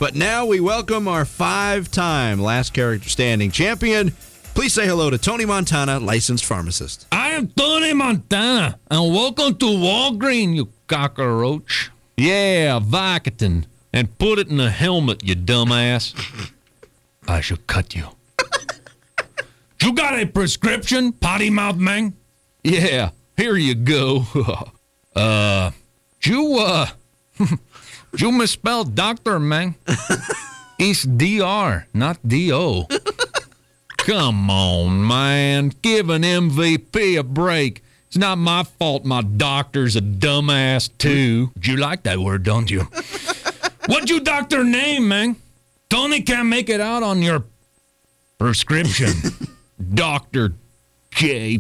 But now we welcome our 5-time Last Character Standing champion. Please say hello to Tony Montana, licensed pharmacist. I am Tony Montana, and welcome to Walgreens, you cockroach. Yeah, Vicodin, and put it in a helmet, you dumbass. I shall cut you. You got a prescription, potty mouth man? Yeah, here you go. You misspelled doctor, man. It's DR, not D-O. Come on, man. Give an MVP a break. It's not my fault my doctor's a dumbass, too. You like that word, don't you? What's your doctor name, man? Tony can't make it out on your prescription. Dr. J.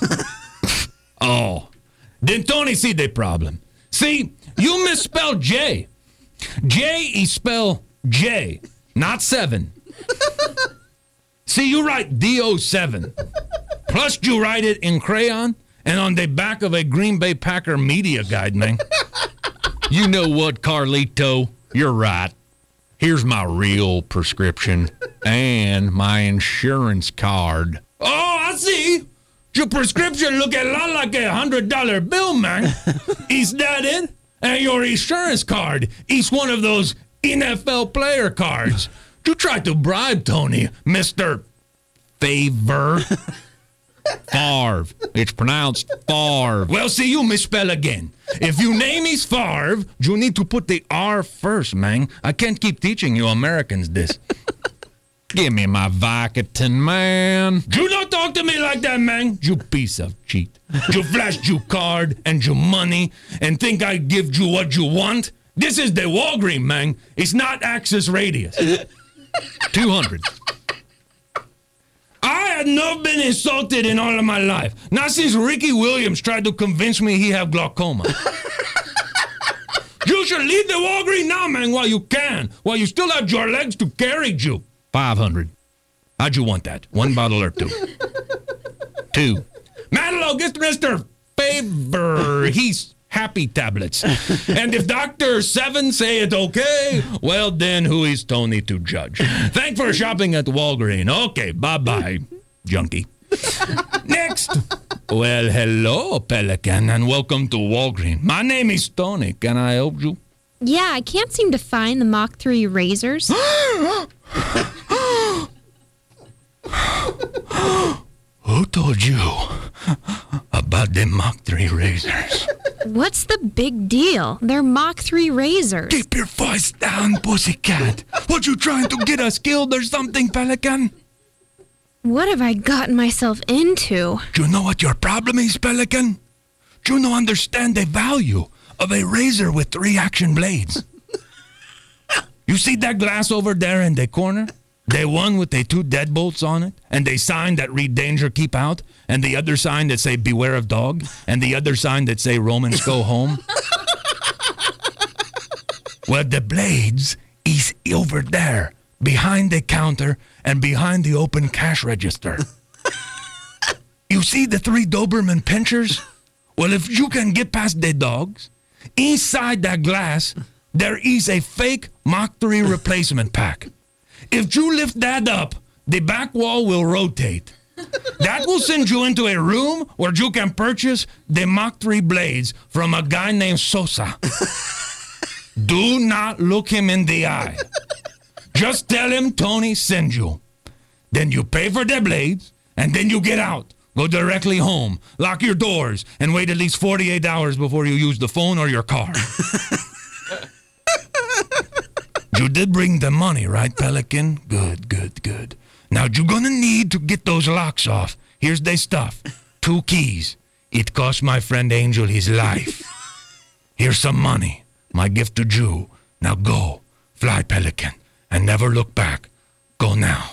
Oh. Then Tony see the problem. See, you misspelled J. J is spelled J, not 7. See, you write D-O-7. Plus you write it in crayon and on the back of a Green Bay Packer media guide, man. You know what, Carlito? You're right. Here's my real prescription and my insurance card. Oh, I see. Your prescription look a lot like a $100 bill, man. Is that it? And your insurance card is one of those NFL player cards. You tried to bribe Tony, Mr. Favor. Favre. It's pronounced Favre. Well, see, you misspell again. If your name is Favre, you need to put the R first, man. I can't keep teaching you Americans this. Give me my Vicodin, man. You don't talk to me like that, man. You piece of cheat. You flashed your card and your money and think I give you what you want? This is the Walgreens, man. It's not Access Radius. 200. I had not been insulted in all of my life. Not since Ricky Williams tried to convince me he have glaucoma. You should leave the Walgreens now, man, while you can. While you still have your legs to carry you. 500. How'd you want that? 1 bottle or 2? 2. Madelo, get Mr. Favor. He's happy tablets. And if Dr. 7 say it okay, well then who is Tony to judge? Thanks for shopping at Walgreens. Okay, bye-bye, junkie. Next. Well, hello, Pelican, and welcome to Walgreens. My name is Tony. Can I help you? Yeah, I can't seem to find the Mach 3 razors. Who told you about the Mach 3 razors? What's the big deal? They're Mach 3 razors. Keep your voice down, pussycat. What you trying to get us killed or something, Pelican? What have I gotten myself into? Do you know what your problem is, Pelican? Do you not understand the value of a razor with 3 action blades? You see that glass over there in the corner? The one with the 2 deadbolts on it, and the sign that read danger, keep out, and the other sign that say beware of dog, and the other sign that say Romans go home. Well, the blades is over there, behind the counter and behind the open cash register. You see the 3 Doberman pinchers? Well, if you can get past the dogs, inside that glass, there is a fake Mach 3 replacement pack. If you lift that up, the back wall will rotate. That will send you into a room where you can purchase the Mach 3 blades from a guy named Sosa. Do not look him in the eye. Just tell him Tony sent you. Then you pay for the blades, and then you get out. Go directly home, lock your doors, and wait at least 48 hours before you use the phone or your car. You did bring the money, right, Pelican? Good, good, good. Now, you're gonna need to get those locks off. Here's the stuff. 2 keys. It cost my friend Angel his life. Here's some money. My gift to you. Now go. Fly, Pelican. And never look back. Go now.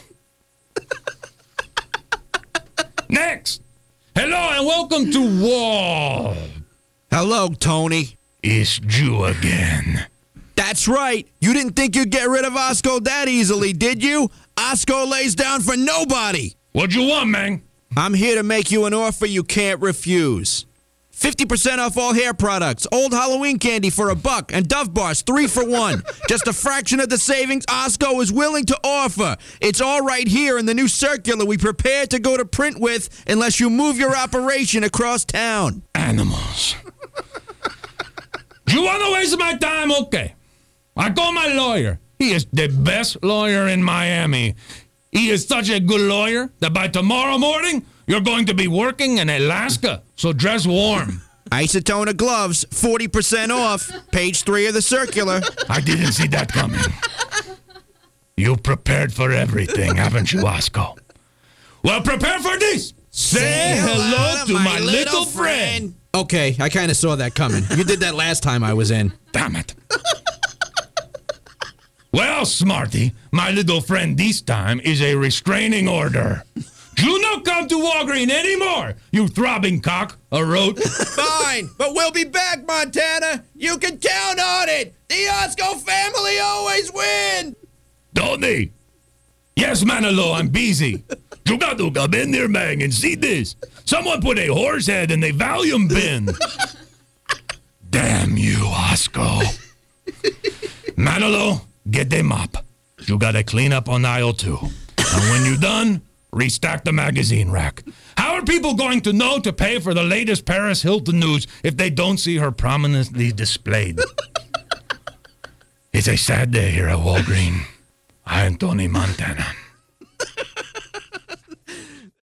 Next. Hello and welcome to Wall. Hello, Tony. It's you again. That's right. You didn't think you'd get rid of Osco that easily, did you? Osco lays down for nobody. What you want, man? I'm here to make you an offer you can't refuse. 50% off all hair products. Old Halloween candy for $1 and Dove Bars 3 for $1. Just a fraction of the savings Osco is willing to offer. It's all right here in the new circular we prepare to go to print with unless you move your operation across town. Animals. You want to waste my time? Okay. I call my lawyer. He is the best lawyer in Miami. He is such a good lawyer that by tomorrow morning, you're going to be working in Alaska. So dress warm. Isotona gloves, 40% off. Page 3 of the circular. I didn't see that coming. You prepared for everything, haven't you, Osco? Well, prepare for this. Say hello to my little friend. Okay, I kind of saw that coming. You did that last time I was in. Damn it. Well, Smarty, my little friend this time is a restraining order. You not come to Walgreen anymore, you throbbing cock, a rote. Fine, but we'll be back, Montana. You can count on it. The Osco family always win. Don't they? Yes, Manolo, I'm busy. You got to come in there, man, and see this. Someone put a horse head in a Valium bin. Damn you, Osco. Manolo, get the mop. You got to clean up on aisle 2. And when you're done, restack the magazine rack. How are people going to know to pay for the latest Paris Hilton news if they don't see her prominently displayed? It's a sad day here at Walgreen. I am Tony Montana.